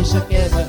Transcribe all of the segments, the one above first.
és a keze.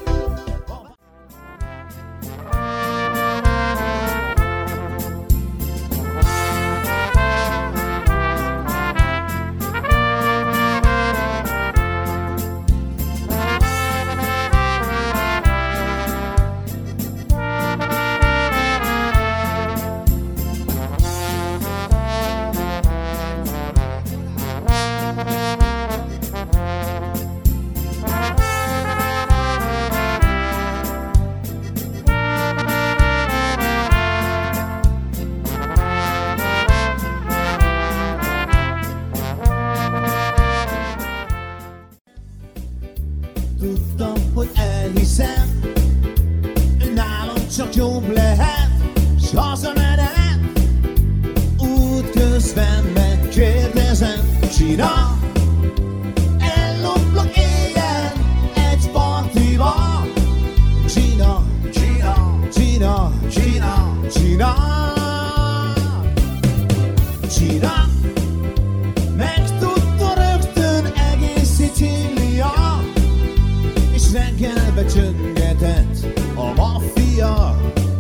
Tudtam, hogy elhiszem, nálam csak jobb lehet, s hazamenet. Útközben megkérdezem, csinál, elloplak éjjel egy partiba. Csinál, csinál, csinál, csinál, csinál, csinál. Megtudta rögtön egész Szicília, reggelbe csöngetett a maffia.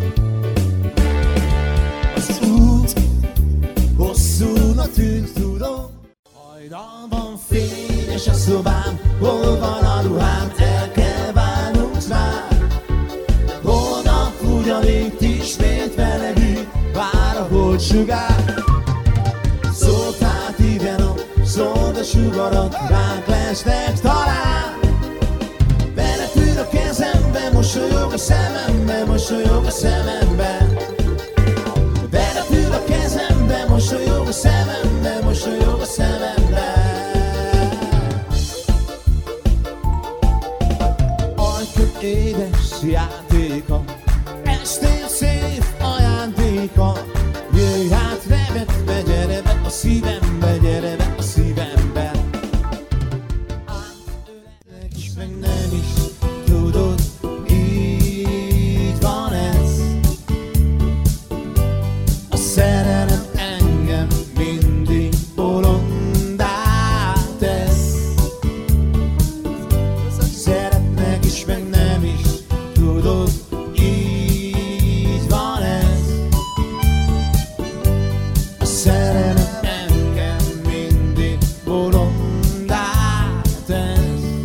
Az út hosszúnak tűnt, tudom. Hajnalban fényes a szobám, hol van a ruhám, el kell válnunk már. Holnap ugyanitt ismét melegít, vár a holdsugár. Szólt hát igen a szolgasugarat, ránk lesznek talán. Belepül a kezembe, mosolyog a szemembe, mosolyog a szemembe. Belepül a kezembe, mosolyog a szemembe, mosolyog a szemembe. Ajkod édes játéka, estél szép ajándéka. Jöjj hát nevetve, gyere be a szívembe, gyere be a szívembe. Meg nem is tudod, így van ez. A szerelem engem mindig bolondá tesz. Szeretnek is, meg nem is tudod, így van ez. A szerelem engem mindig bolondá tesz.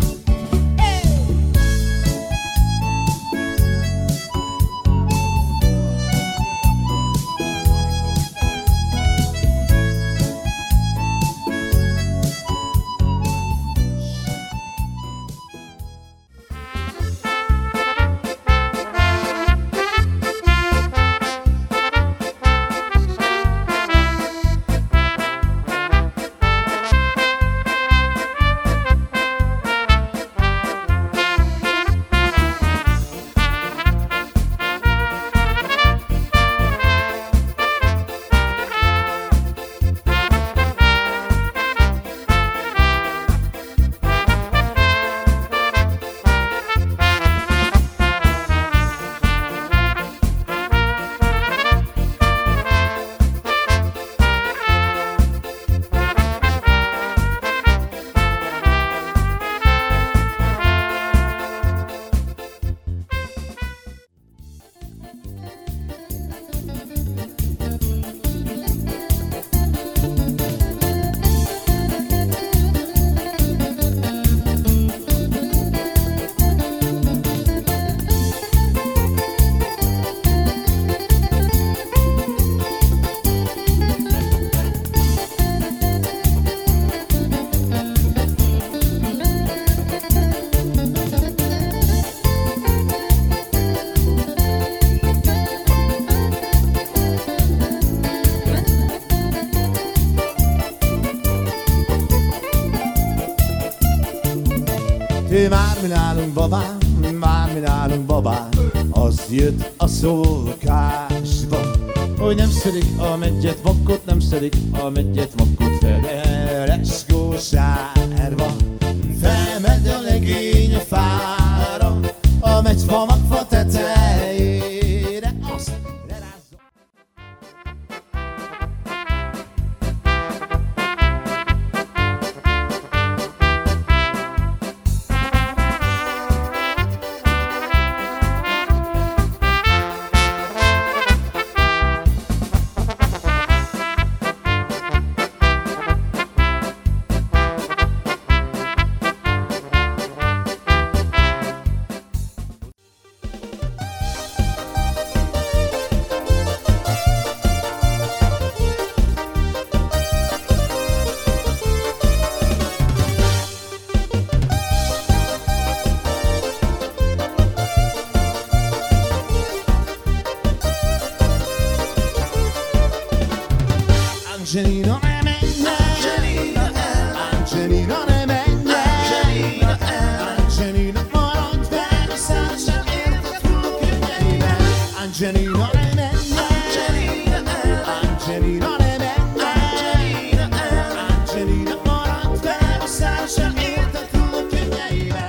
Már mi nálunk babám, már mi nálunk babám, az jött a szólkásba, hogy nem szedik a meggyet vakkot, nem szedik a meggyet vakkot, fedeleskó sárba. Felmegy a legény a fára, a megyfa magfa tetejére, azt lerázza. Angelina, ne menj el! Angelina, ne menj el! Angelina, maradj velem, szálljál érted túl könnyeiben. Angelina, ne menj el! Angelina, ne menj el! Angelina, maradj velem, szálljál érted túl könnyeiben.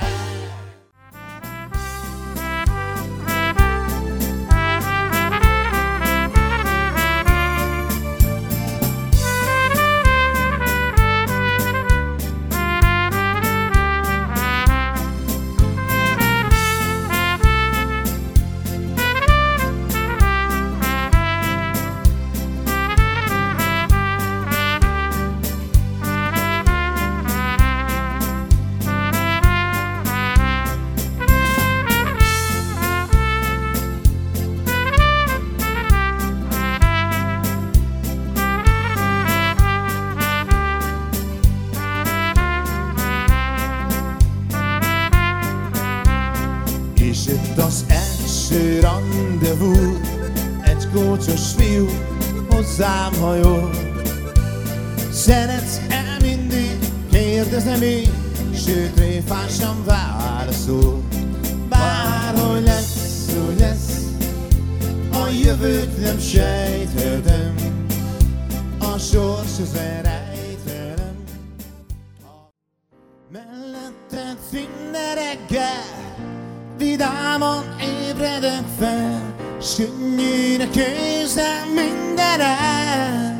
És jött az első randevú, egy kócsos fiú hozzám hajol. Szeretsz-e mindig? Kérdezem én, sőt tréfásan válaszol. Bárhogy lesz, úgy lesz, a jövőt nem sejthetem, a sors az rejtelem. Melletted minden reggel vidáman ébredek fel, s könnyűnek érzem mindenem.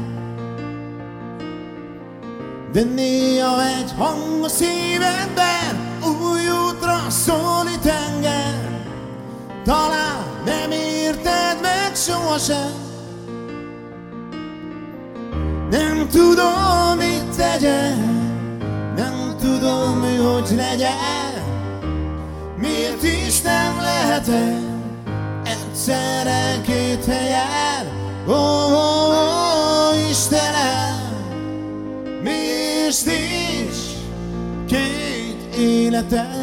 De néha egy hang a szívemben új útra szólít engem. Talán nem érted meg sohasem, nem tudom, mit tegyek, nem tudom, mi hogy legyen. Miért is nem lehetem egyszerre két helyen? Istenem, miért nincs két életem?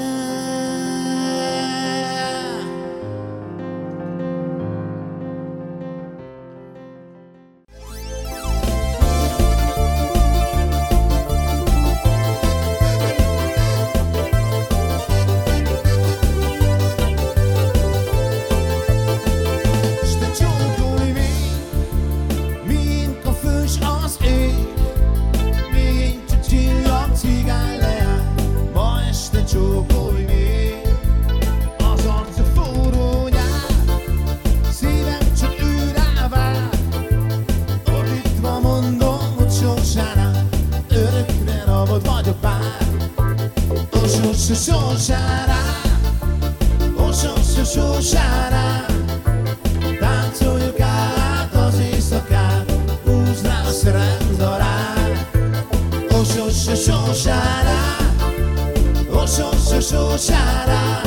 Sorsára, táncoljuk át az éjszakát, húzd rá a szerendarát. Sorsára, sorsára.